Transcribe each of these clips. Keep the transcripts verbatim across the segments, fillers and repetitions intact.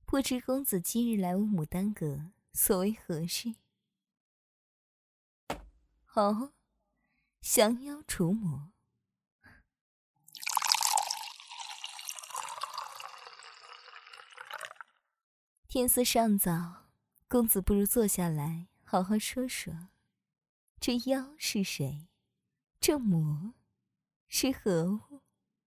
不知公子今日来我牡丹阁，所为何事？哦，降妖除魔。天色尚早，公子不如坐下来，好好说说。这妖是谁？这魔是何物？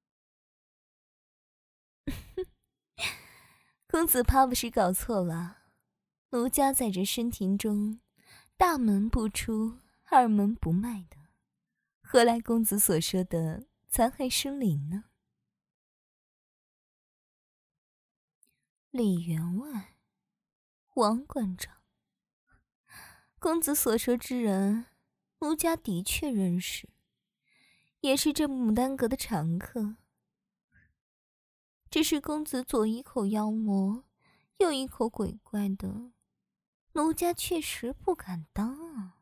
公子怕不是搞错了，奴家在这深庭中，大门不出，二门不迈的，何来公子所说的残骸生灵呢？李员外，王馆长，公子所说之人，奴家的确认识，也是这牡丹阁的常客。只是公子左一口妖魔，右一口鬼怪的，奴家确实不敢当啊。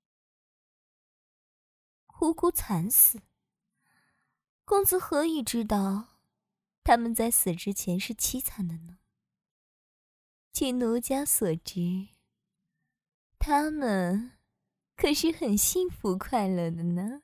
无辜惨死，公子何以知道他们在死之前是凄惨的呢？据奴家所知，他们可是很幸福快乐的呢。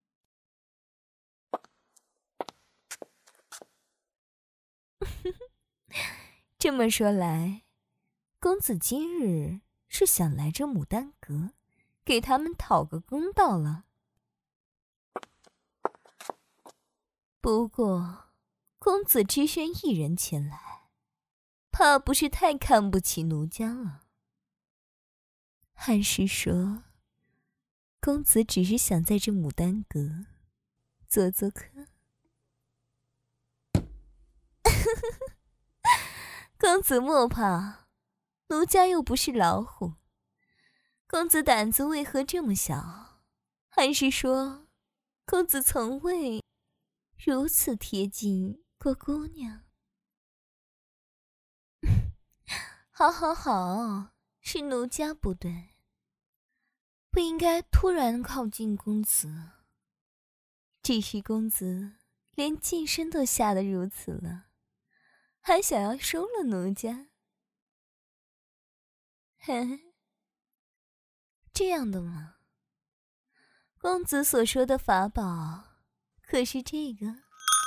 这么说来，公子今日是想来这牡丹阁，给他们讨个公道了。不过，公子只身一人前来，怕不是太看不起奴家了。还是说，公子只是想在这牡丹阁做做客？公子莫怕，奴家又不是老虎。公子胆子为何这么小？还是说，公子从未如此贴近过姑娘？好好好，是奴家不对，不应该突然靠近公子。只是公子连近身都吓得如此了，还想要收了奴家？嘿，这样的吗？公子所说的法宝，可是这个？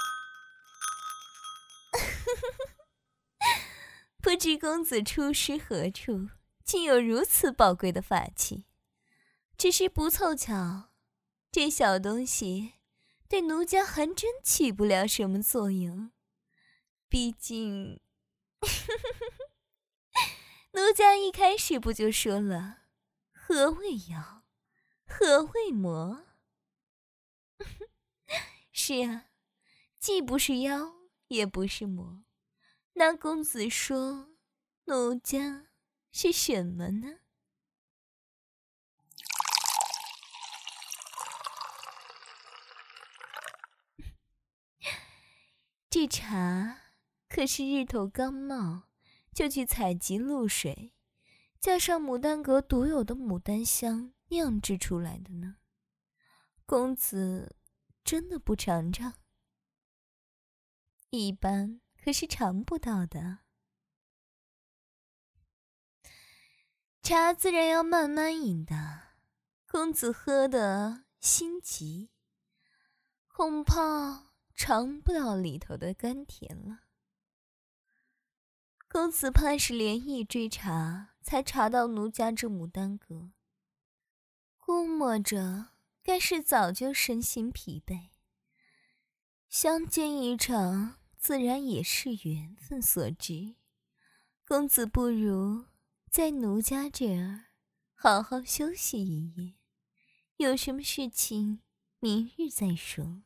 不知公子出师何处，竟有如此宝贵的法器？只是不凑巧，这小东西对奴家还真起不了什么作用。毕竟，奴家一开始不就说了，何谓妖，何谓魔？是啊，既不是妖，也不是魔。那公子说，奴家是什么呢？这茶可是日头刚冒就去采集露水，加上牡丹阁独有的牡丹香酿制出来的呢。公子真的不尝尝？一般可是尝不到的。茶自然要慢慢饮的，公子喝得心急，恐怕尝不到里头的甘甜了。公子怕是连夜追查，才查到奴家这牡丹阁，估摸着该是早就身心疲惫，相见一场，自然也是缘分所致。公子不如在奴家这儿好好休息一夜，有什么事情明日再说。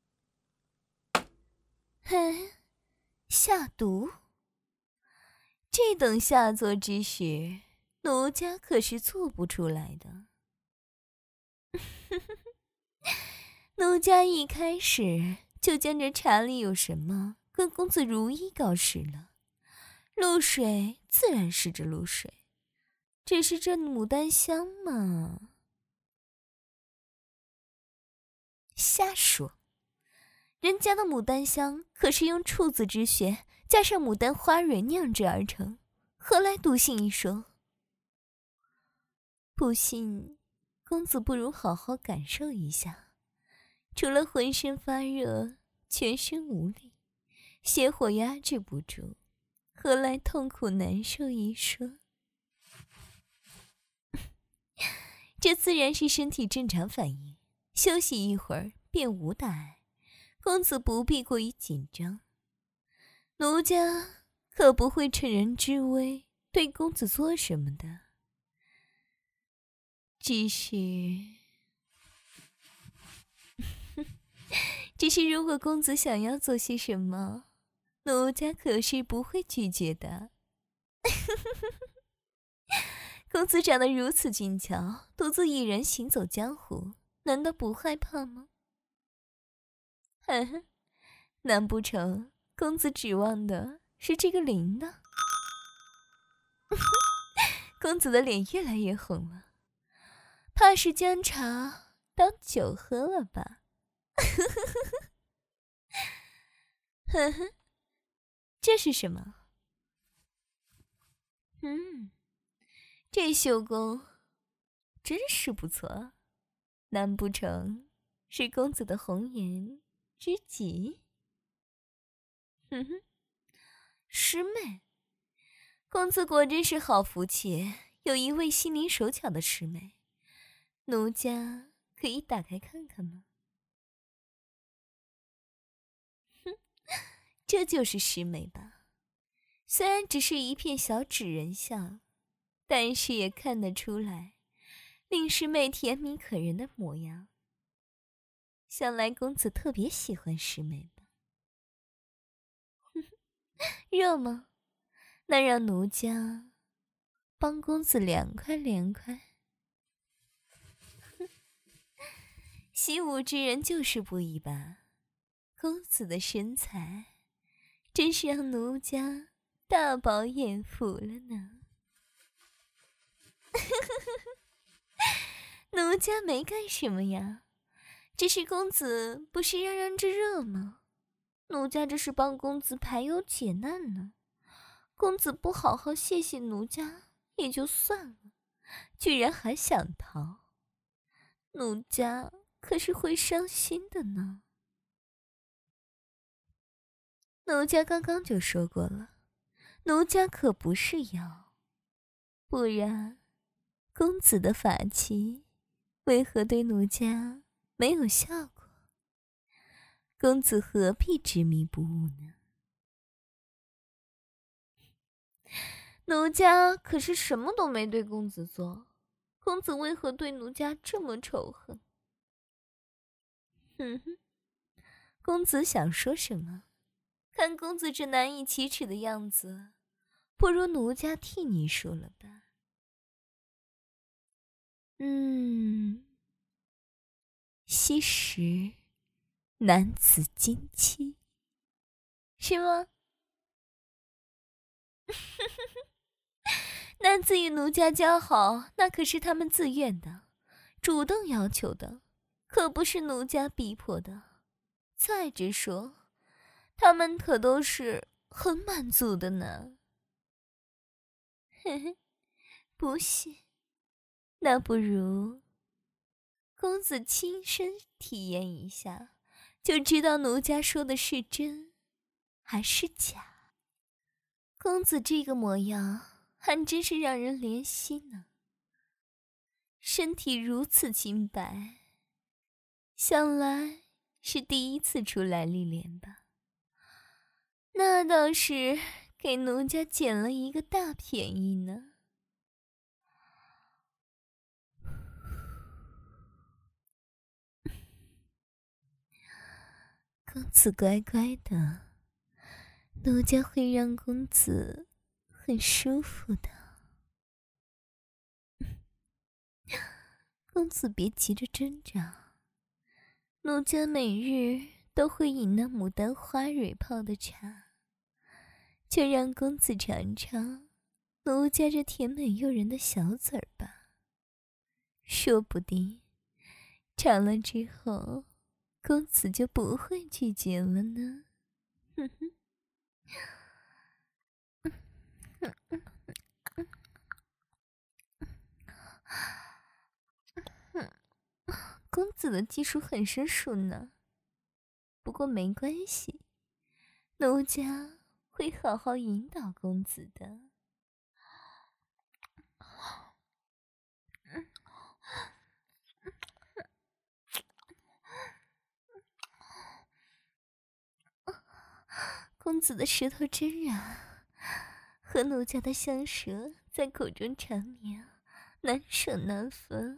嘿，下毒？这等下作之事，奴家可是做不出来的。奴家一开始就将这茶里有什么跟公子如一告示了。露水自然是这露水，只是这牡丹香嘛。瞎说，人家的牡丹香可是用处子之血加上牡丹花蕊酿制而成，何来毒性一说？不信，公子不如好好感受一下，除了浑身发热、全身无力、邪火压制不住，何来痛苦难受一说？这自然是身体正常反应，休息一会儿便无大碍，公子不必过于紧张。奴家可不会趁人之危对公子做什么的。只是只是如果公子想要做些什么，奴家可是不会拒绝的。公子长得如此俊俏，独自一人行走江湖，难道不害怕吗？呵呵，难不成公子指望的是这个铃铛？公子的脸越来越红了，怕是将茶当酒喝了吧？呵呵，这是什么？嗯，这绣工真是不错，难不成是公子的红颜知己？哼哼，师妹，公子果真是好福气，有一位心灵手巧的师妹，奴家可以打开看看吗？哼，这就是师妹吧？虽然只是一片小纸人像，但是也看得出来，令师妹甜蜜可人的模样。想来公子特别喜欢师妹吧？热吗？那让奴家帮公子凉快凉快。习武之人就是不一般，公子的身材真是让奴家大饱眼福了呢。奴家没干什么呀，只是公子不是嚷嚷着热吗？奴家这是帮公子排忧解难呢。公子不好好谢谢奴家也就算了，居然还想逃，奴家可是会伤心的呢。奴家刚刚就说过了，奴家可不是妖，不然公子的法器为何对奴家没有效果？公子何必执迷不悟呢？奴家可是什么都没对公子做，公子为何对奴家这么仇恨？哼哼，公子想说什么？看公子这难以启齿的样子，不如奴家替你说了吧。嗯，吸食男子精气，是吗？男子与奴家交好，那可是他们自愿的，主动要求的，可不是奴家逼迫的。再者说，他们可都是很满足的呢。嘿嘿，不信，那不如公子亲身体验一下，就知道奴家说的是真还是假。公子这个模样还真是让人怜惜呢，身体如此清白，想来是第一次出来历练吧？那倒是给奴家捡了一个大便宜呢。公子乖乖的，奴家会让公子很舒服的。公子别急着挣扎，奴家每日都会饮那牡丹花蕊泡的茶，就让公子尝尝奴家这甜美诱人的小嘴儿吧。说不定尝了之后，公子就不会拒绝了呢。哼哼。 公子的技术很生疏呢，不过没关系，奴家会好好引导公子的。公子的舌头真软，和奴家的香舌在口中缠绵，难舍难分。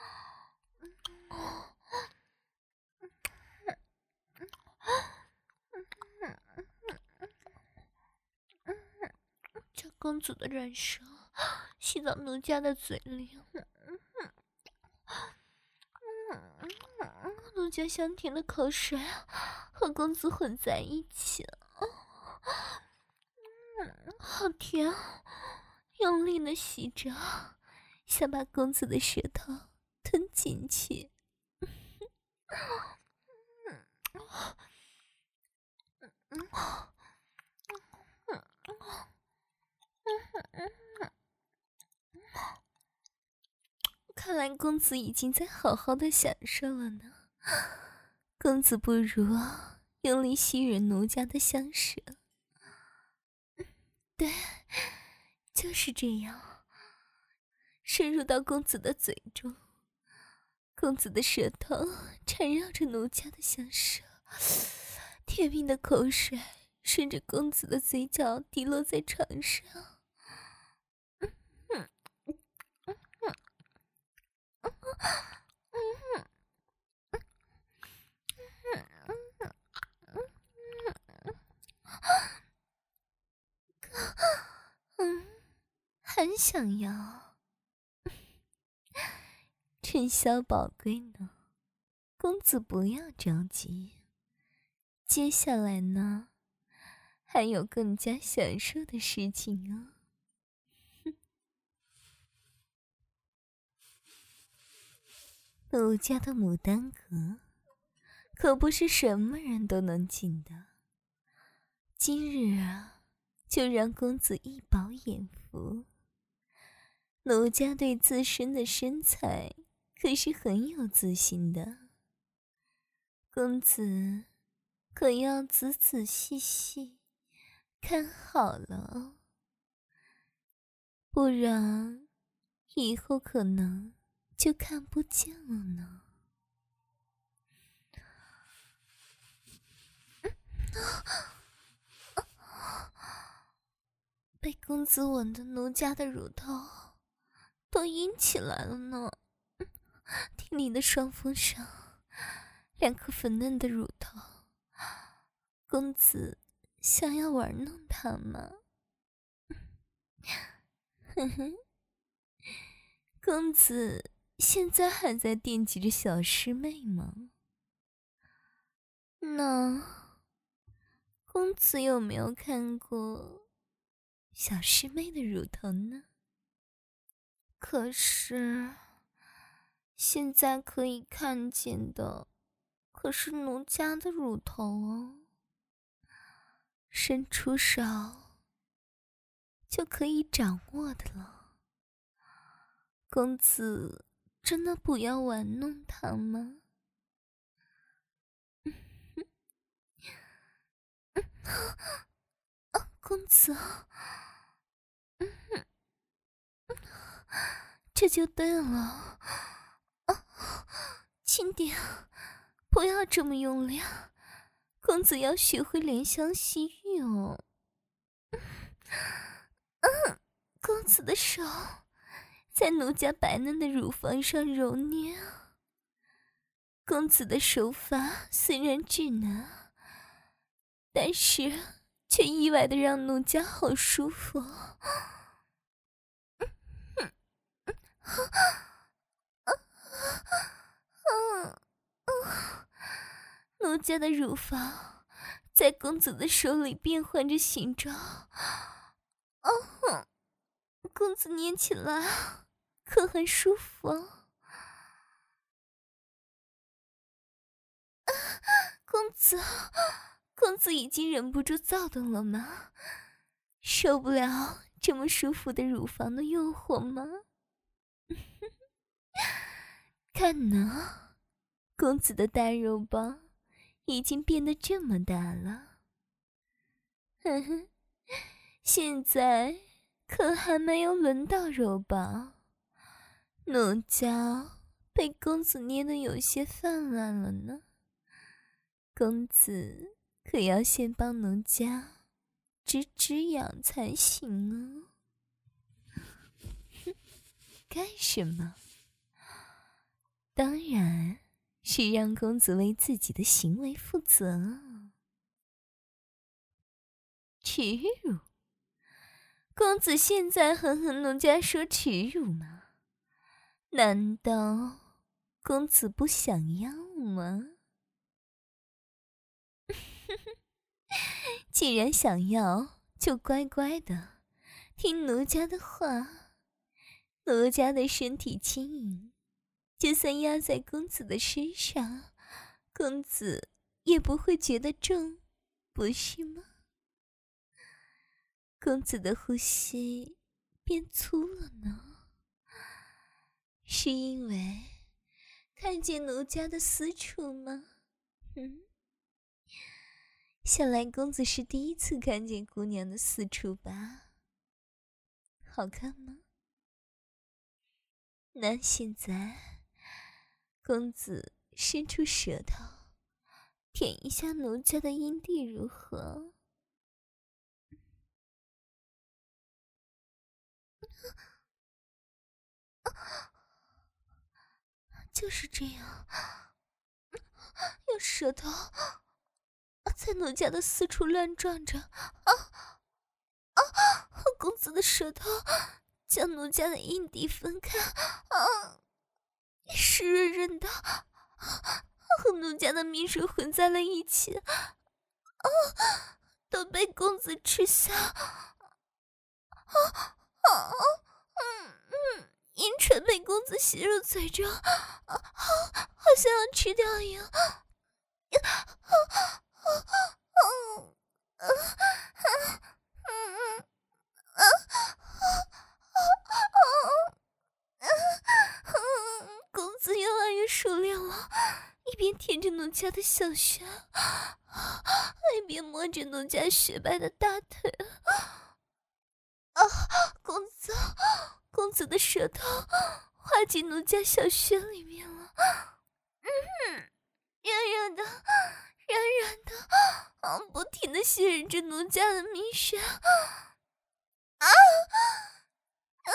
将公子的软舌吸到奴家的嘴里，奴家香甜的口水和公子混在一起，好甜，用力的吸着，想把公子的舌头吞进去。看来公子已经在好好的享受了呢。公子不如用力吸吮奴家的香舌。对，就是这样，深入到公子的嘴中，公子的舌头缠绕着奴家的香舌，甜蜜的口水顺着公子的嘴角滴落在床上。嗯，很想要。趁宵宝贵呢，公子不要着急。接下来呢，还有更加享受的事情哦。奴家的牡丹阁可不是什么人都能进的。今日啊，就让公子一饱眼福。奴家对自身的身材可是很有自信的，公子可要仔仔细细看好了哦，不然以后可能就看不见了呢。被公子吻的奴家的乳头都硬起来了呢，挺立的双峰上两颗粉嫩的乳头，公子想要玩弄它吗？哼哼，公子现在还在惦记着小师妹吗？那公子有没有看过小师妹的乳头呢？可是现在可以看见的可是奴家的乳头哦，伸出手就可以掌握的了。公子真的不要玩弄它吗？啊，公子，这就对了。啊，轻点，不要这么用力，公子要学会怜香惜玉哦。嗯，公子的手在奴家白嫩的乳房上揉捏，公子的手法虽然稚嫩，但是却意外的让奴家好舒服。奴家的乳房在公子的手里变换着形状，哦，公子捏起来可很舒服啊。公子，公子已经忍不住躁动了吗？受不了这么舒服的乳房的诱惑吗？看呢，公子的大肉包已经变得这么大了。哼哼，现在可还没有轮到肉包，奴娇被公子捏得有些泛滥了呢。公子可要先帮奴家止止痒才行啊！干什么？当然是让公子为自己的行为负责。耻辱！公子现在还和奴家说耻辱吗？难道公子不想要吗？既然想要，就乖乖的听奴家的话。奴家的身体轻盈，就算压在公子的身上，公子也不会觉得重，不是吗？公子的呼吸变粗了呢，是因为看见奴家的私处吗？嗯，想来公子是第一次看见姑娘的私处吧？好看吗？那现在，公子伸出舌头，舔一下奴家的阴蒂如何？就是这样，用舌头在奴家的四处乱撞着，啊啊！公子的舌头将奴家的阴蒂分开，啊，湿润润的，和奴家的蜜水混在了一起，啊，都被公子吃下，啊啊！嗯嗯，阴唇被公子吸入嘴中，啊，好像要吃掉一样。公子越来越熟练了，一边舔着奴家的小穴，一边摸着奴家雪白的大腿。啊，公子，公子的舌头滑进奴家小穴里面了。嗯，软软的，软软的，啊，不停地吸吮着奴家的蜜穴。啊啊！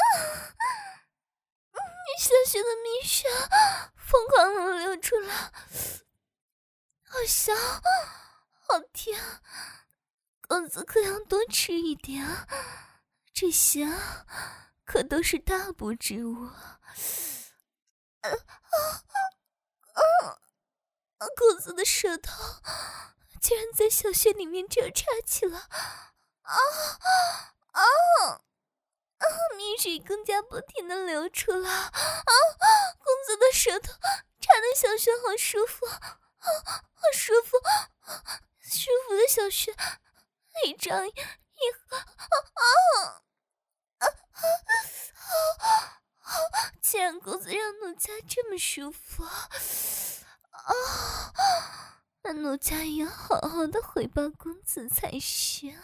小穴的蜜穴疯狂地流出来，好香，好甜，公子可要多吃一点，这些可都是大补之物。啊啊啊！公子的舌头竟然在小穴里面纠缠起来，啊啊！啊！蜜水更加不停地流出来，啊！公子的舌头插的小穴好舒服，啊，好舒服，舒服的小穴一张一合，啊啊啊！啊！既然公子让奴家这么舒服，啊，那奴家也要好好的回报公子才是。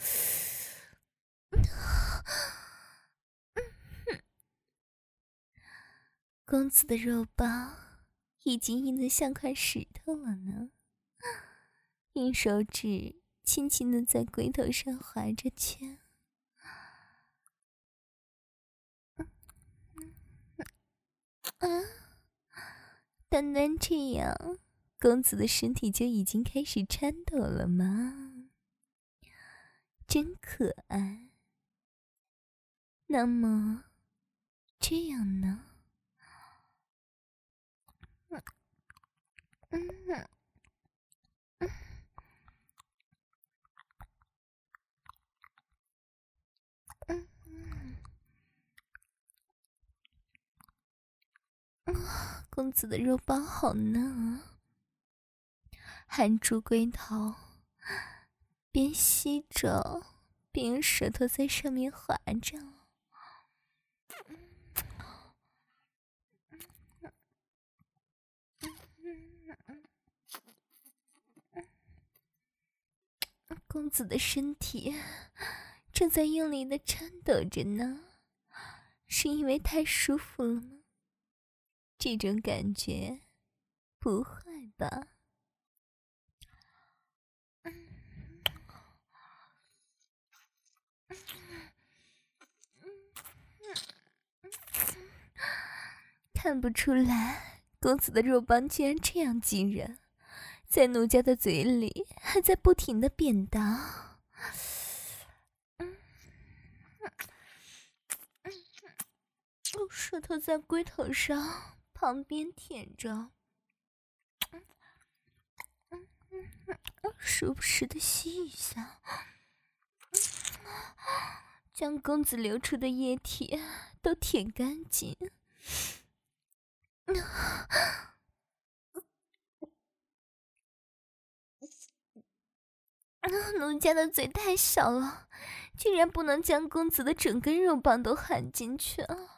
公子的肉包已经硬得像块石头了呢，用手指轻轻地在龟头上划着圈。啊，单单这样，公子的身体就已经开始颤抖了吗？真可爱。那么，这样呢？嗯嗯嗯嗯，公子的肉包好嫩啊！含住龟头，边吸着并用舌头在上面划着。公子的身体正在用力的颤抖着呢，是因为太舒服了吗？这种感觉不坏吧？看不出来，公子的肉棒居然这样惊人，在奴家的嘴里还在不停的变大。舌头在龟头上旁边舔着，时不时的吸一下，将公子流出的液体都舔干净。奴家的嘴太小了，居然不能将公子的整根肉棒都含进去啊！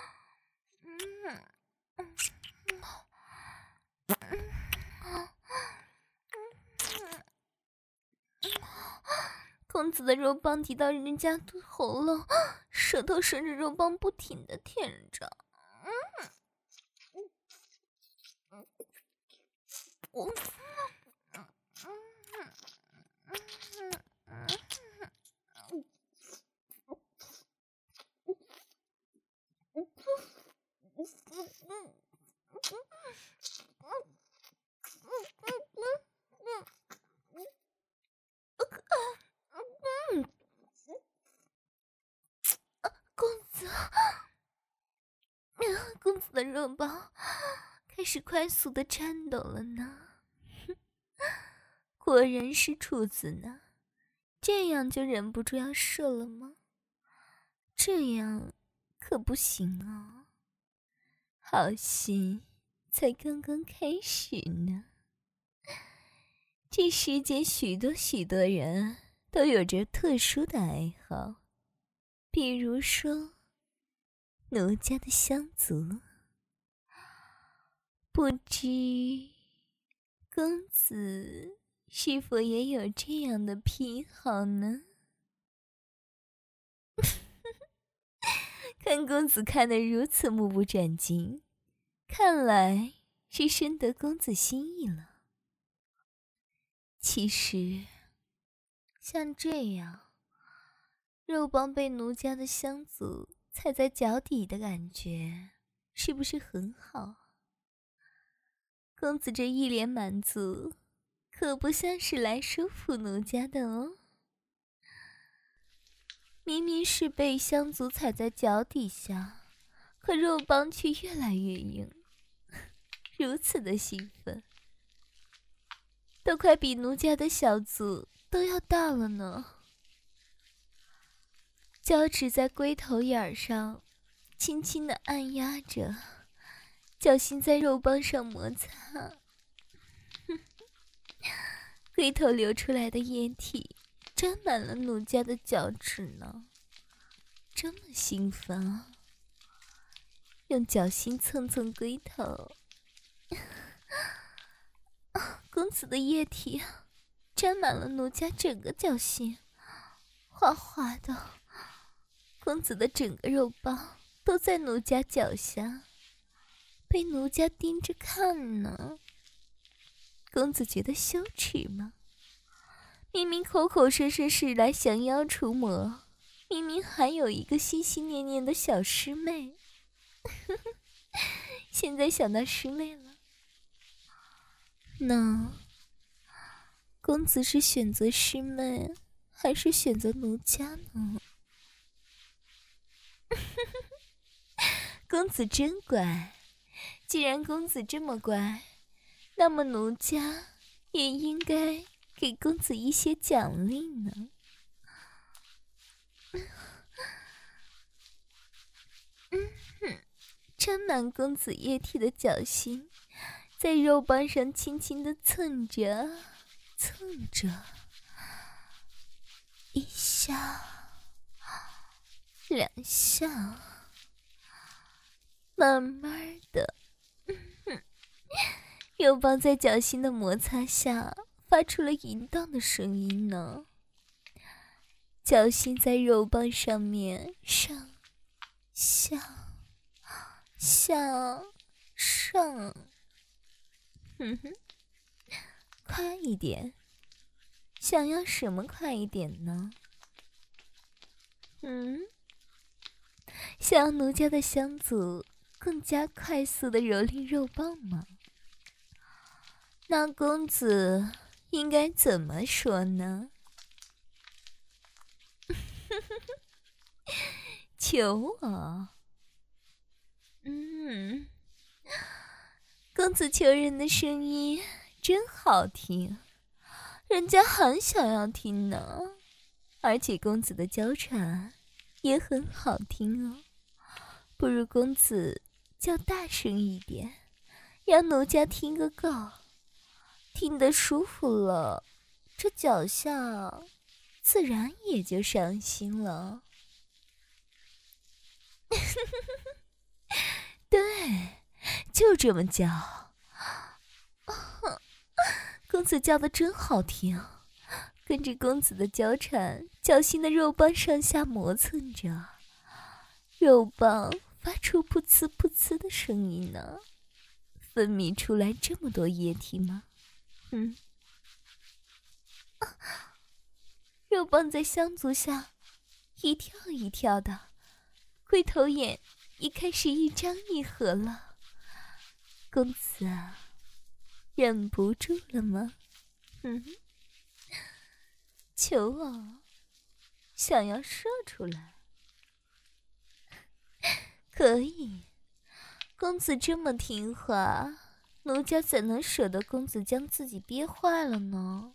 公子的肉棒抵到人家的喉咙，舌头顺着肉棒不停的舔着。我公子的肉棒开始快速的颤抖了呢。果然是处子呢，这样就忍不住要射了吗？这样可不行哦，好戏才刚刚开始呢。这世间许多许多人都有着特殊的爱好，比如说奴家的香族。不知公子是否也有这样的癖好呢？看公子看得如此目不转睛，看来是深得公子心意了。其实像这样肉棒被奴家的香足踩在脚底的感觉，是不是很好？公子这一脸满足，可不像是来收服奴家的哦。明明是被香足踩在脚底下，可肉棒却越来越硬，如此的兴奋，都快比奴家的小足都要大了呢。脚趾在龟头眼上轻轻地按压着，脚心在肉棒上摩擦，龟头流出来的液体沾满了奴家的脚趾呢。这么兴奋啊！用脚心蹭蹭龟头，公子的液体沾满了奴家整个脚心，滑滑的。公子的整个肉棒都在奴家脚下，被奴家盯着看呢。公子觉得羞耻吗？明明口口声声是来降妖除魔，明明还有一个心心念念的小师妹，现在想到师妹了。那公子是选择师妹，还是选择奴家呢？公子真乖，既然公子这么乖，那么奴家也应该给公子一些奖励呢。嗯哼，沾满公子液体的脚心在肉棒上轻轻地蹭着蹭着，一下两下，慢慢的，肉棒在脚心的摩擦下发出了淫荡的声音呢。脚心在肉棒上面上下下上，哼哼，快一点！想要什么快一点呢？嗯，想要奴家的香祖更加快速的蹂躏肉棒吗？那公子应该怎么说呢？求我。嗯，公子求人的声音真好听，人家很想要听呢。而且公子的娇喘也很好听哦，不如公子叫大声一点，让奴家听个够，听得舒服了，这脚下自然也就上心了。对，就这么叫。公子叫的真好听，跟着公子的娇喘，脚心的肉棒上下磨蹭着，肉棒发出噗呲噗呲的声音呢，分泌出来这么多液体吗？嗯，肉棒在香足下一跳一跳的，龟头眼也开始一张一合了。公子啊，忍不住了吗？嗯，求我，想要射出来？可以，公子这么听话，奴家怎能舍得公子将自己憋坏了呢？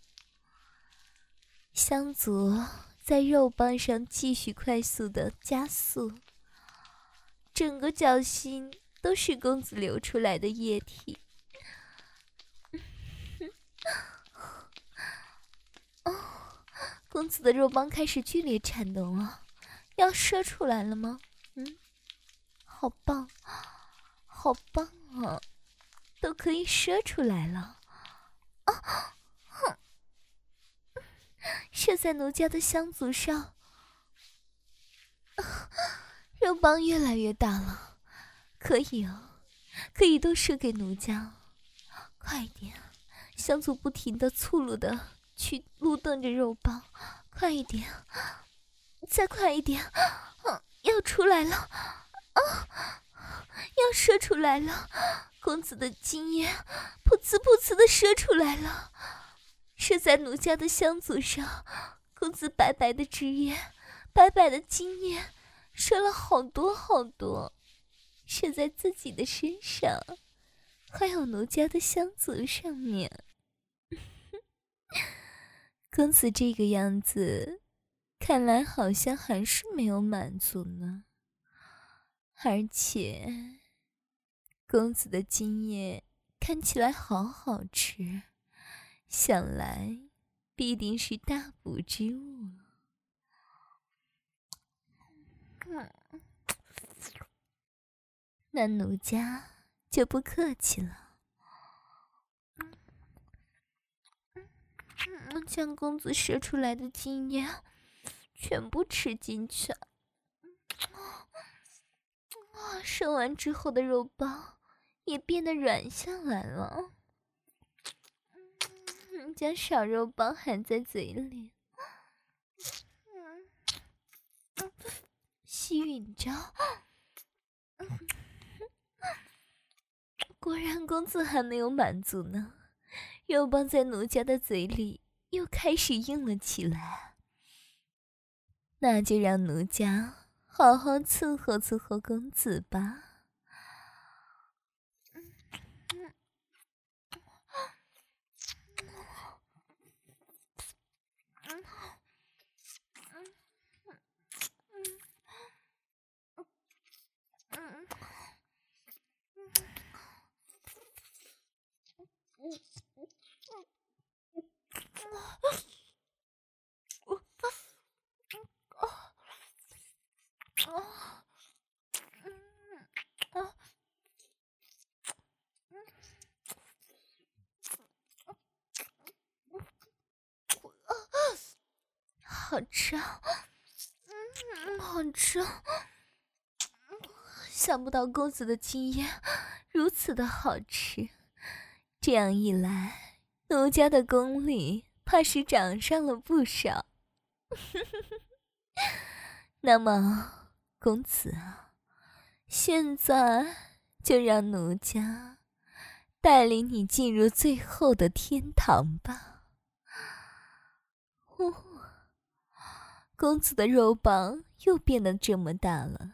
香足在肉棒上继续快速的加速，整个脚心都是公子流出来的液体。哦，公子的肉棒开始剧烈颤动了，要射出来了吗？嗯，好棒，好棒啊，都可以射出来了。啊，哼，射在奴家的香足上，肉棒越来越大了，可以哦，可以都射给奴家。快一点，香足不停的粗鲁的去撸瞪着肉棒，快一点，再快一点，啊，要出来了，啊，要射出来了，公子的精液噗呲噗呲的射出来了，射在奴家的香足上，公子白白的汁液，白白的精液，射了好多好多，射在自己的身上，还有奴家的香足上面。公子这个样子，看来好像还是没有满足呢。而且，公子的精液看起来好好吃，想来必定是大补之物了。嗯，那奴家就不客气了。嗯，将公子射出来的精液全部吃进去。啊，射完之后的肉棒也变得软下来了。嗯，将小肉棒含在嘴里，嗯，吸吮着。果然公子还没有满足呢，肉棒在奴家的嘴里又开始硬了起来。那就让奴家好好伺候伺候公子吧。 好吃，好吃！想不到公子的经验如此的好吃，这样一来，奴家的功力怕是涨上了不少。那么，公子啊，现在就让奴家带领你进入最后的天堂吧。哦，公子的肉棒又变得这么大了。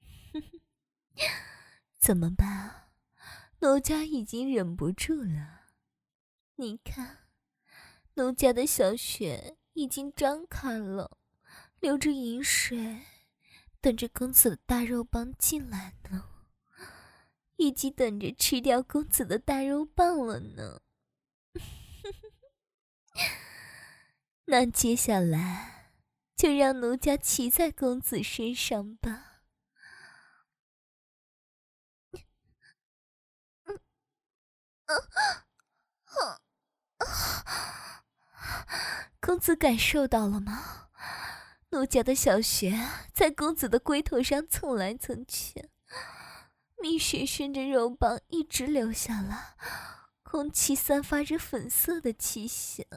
怎么办？奴家已经忍不住了。你看，奴家的小穴已经张开了，流着饮水，等着公子的大肉棒进来呢，以及等着吃掉公子的大肉棒了呢。那接下来就让奴家骑在公子身上吧。公子感受到了吗？奴家的小穴在公子的龟头上蹭来蹭去，蜜水顺着肉棒一直流下来，空气散发着粉色的气息，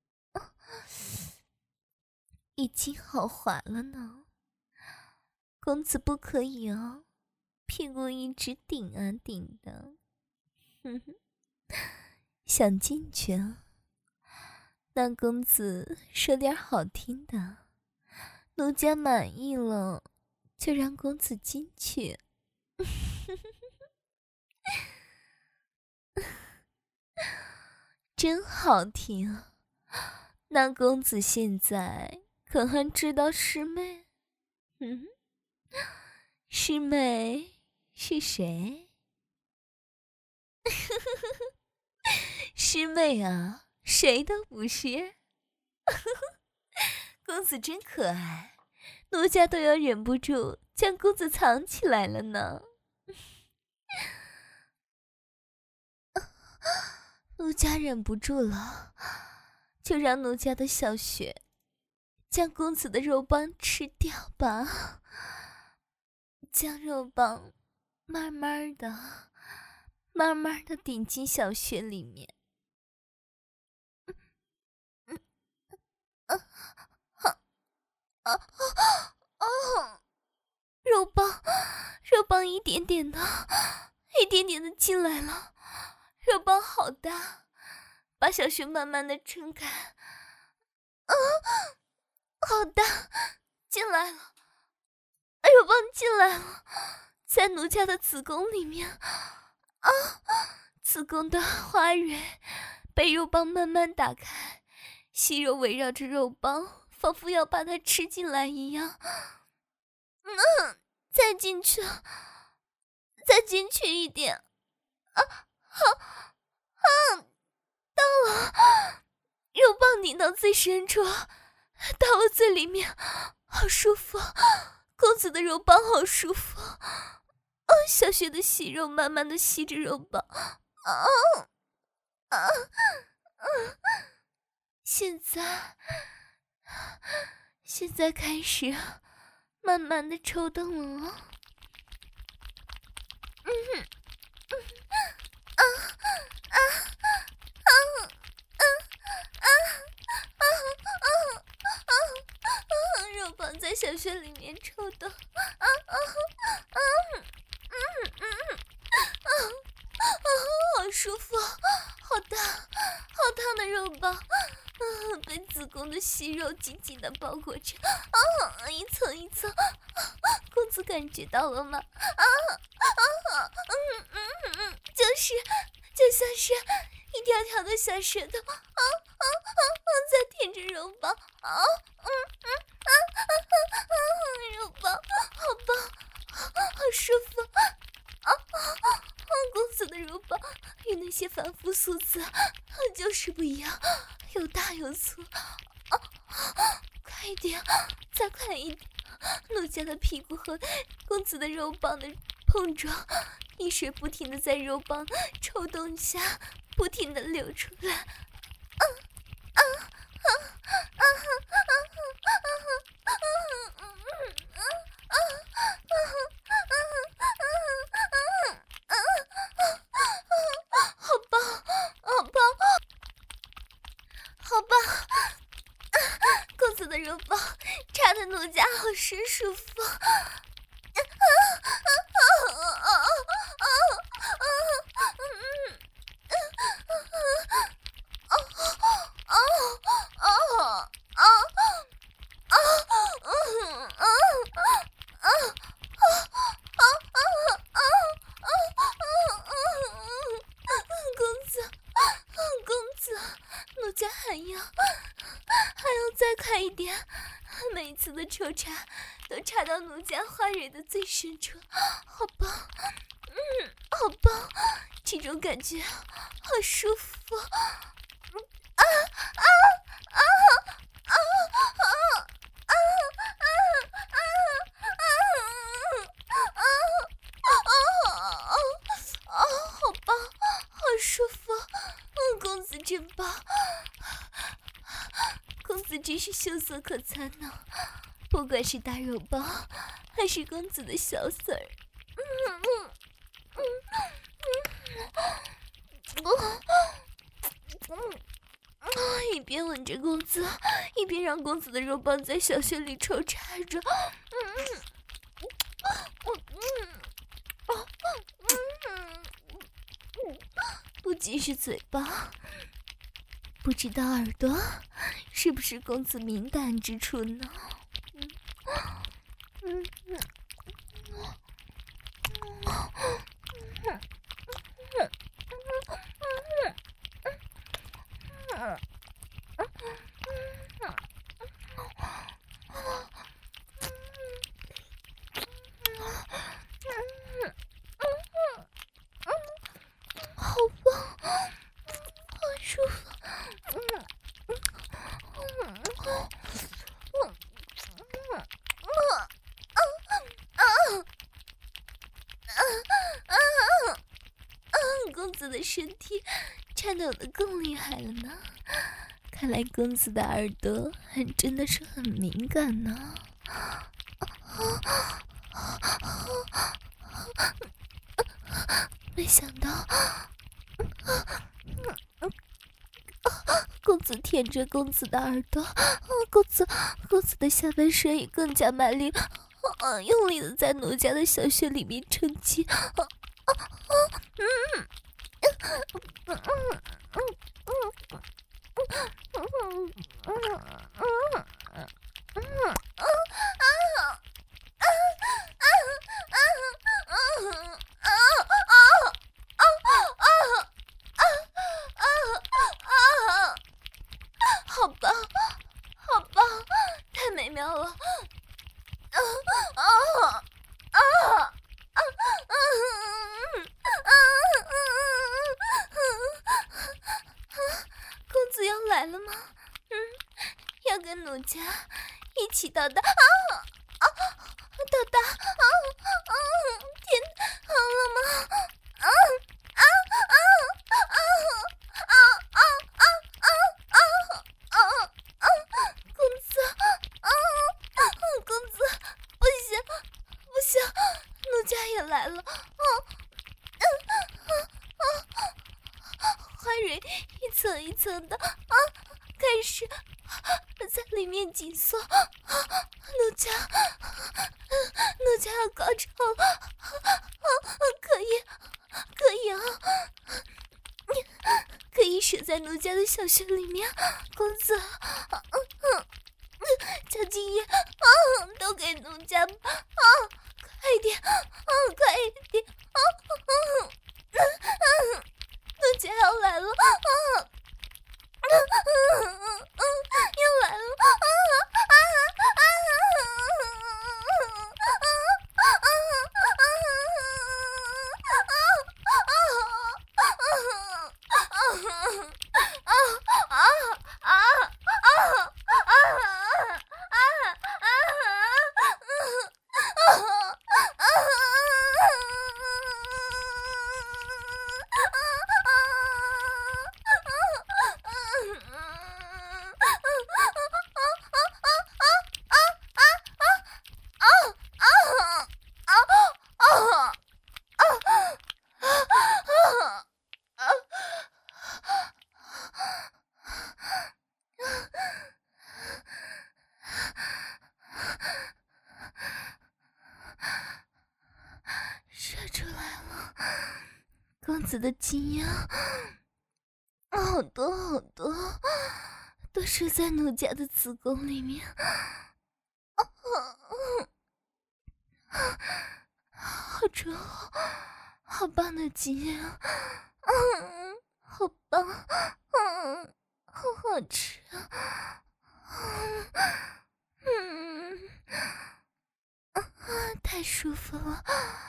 已经好滑了呢。公子不可以哦，屁股一直顶啊顶的。哼哼，想进去啊？那公子说点好听的，奴家满意了，就让公子进去。真好听。那公子现在可还知道师妹？嗯，师妹是谁？师妹啊，谁都不是。公子真可爱，奴家都要忍不住将公子藏起来了呢。奴家忍不住了，就让奴家的小穴将公子的肉棒吃掉吧，将肉棒慢慢的、慢慢的顶进小穴里面。啊啊啊！肉棒，肉棒一点点的，一点点的进来了。肉棒好大，把小穴慢慢的撑开。啊，好大，进来了！肉棒进来了，在奴家的子宫里面。啊，子宫的花蕊被肉棒慢慢打开，息肉围绕着肉棒，仿佛要把它吃进来一样。嗯，再进去，再进去一点。啊，好，啊，到了！肉棒顶到最深处，到了最里面，好舒服。公子的肉棒好舒服。啊，小穴的息肉慢慢的吸着肉棒。啊啊啊！现在，现在开始慢慢的抽动了。嗯哼，嗯啊啊啊啊啊啊啊啊啊！肉棒在小穴里面抽动。啊啊啊！嗯嗯啊啊！好舒服，好大，好烫的肉棒。啊，被子宫的息肉紧紧的包裹着，啊，一层一层，啊，公子感觉到了吗？啊啊，嗯嗯嗯，就是，就像是一条条的小舌头，啊啊啊啊，在舔着肉棒，啊，嗯嗯啊啊啊啊，肉棒，好棒，好舒服，啊啊！公子的肉棒与那些凡夫俗子就是不一样，又大又粗。啊，快一点，再快一点！ 奴家的屁股和公子的肉棒的碰撞，饮水不停的在肉棒抽动下不停的流出来。啊啊啊啊好棒，好棒，好棒！公子的肉棒插的奴家好生舒服。每次的抽插都插到奴家花蕊的最深处，好棒，嗯，好棒，这种感觉好舒服。嗯啊啊啊啊啊啊啊啊啊啊！好棒，好舒服，嗯，公子真棒。公子真是秀色可餐呢，不管是大肉包还是公子的小嘴儿，嗯嗯嗯嗯嗯嗯，一边吻着公子，一边让公子的肉棒在小穴里抽插着，嗯嗯嗯嗯嗯嗯，不仅是嘴巴。不知道耳朵是不是公子敏感之处呢？嗯嗯嗯好棒，好舒服。公子的身体颤抖得更厉害了呢，看来公子的耳朵还真的是很敏感呢。没想到公子舔着公子的耳朵，公子公子的下半身也更加卖力，啊，用力的在奴家的小穴里面撑起。啊啊啊嗯嗯嗯嗯嗯嗯嗯嗯好棒，好棒，太美妙了！啊啊啊啊啊！公子要来了吗？嗯，要跟奴家一起到达啊啊！到达啊啊！天，好了吗？啊啊啊啊啊啊啊啊啊啊！公子啊，公子，不行不行，奴家也来了啊！嗯啊啊！花蕊一层一层的啊，开始在里面紧缩，奴家，奴家要高潮了，啊，可以，可以啊，可以射在奴家的小穴里面，公子，啊嗯嗯，小金叶啊，都给奴家啊，快一点啊，快一点啊，嗯嗯嗯，奴家要来了啊！嗯嗯嗯嗯，要来了啊啊啊样子的经验，好多好多，都是在奴家的子宫里面。好重，好棒的经验，嗯，好棒，嗯，好好吃，嗯，太舒服了，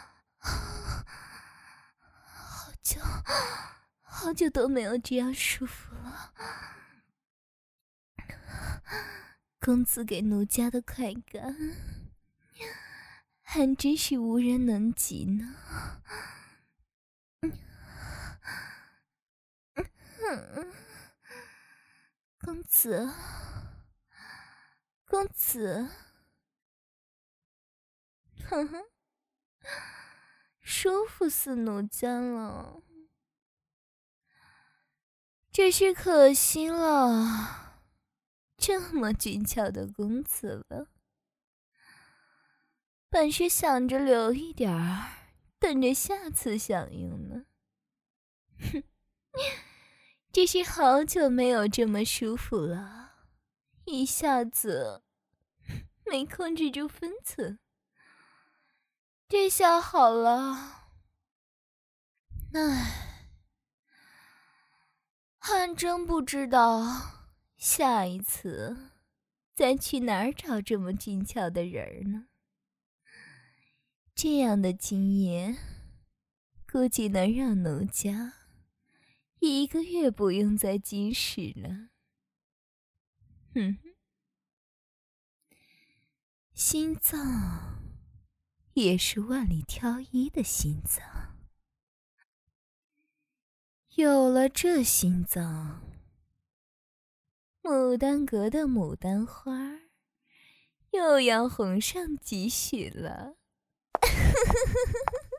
好久，好久都没有这样舒服了。公子给奴家的快感，还真是无人能及呢。公子，公子，哼哼，舒服死奴家了，只是可惜了，这么俊俏的公子了。本是想着留一点儿，等着下次享用呢。哼，只是好久没有这么舒服了，一下子没控制住分寸。这下好了，唉，还真不知道下一次再去哪儿找这么俊俏的人儿呢。这样的经验，估计能让奴家一个月不用再进食了。哼哼，心脏也是万里挑一的心脏，有了这心脏，牡丹阁的牡丹花又要红上几许了。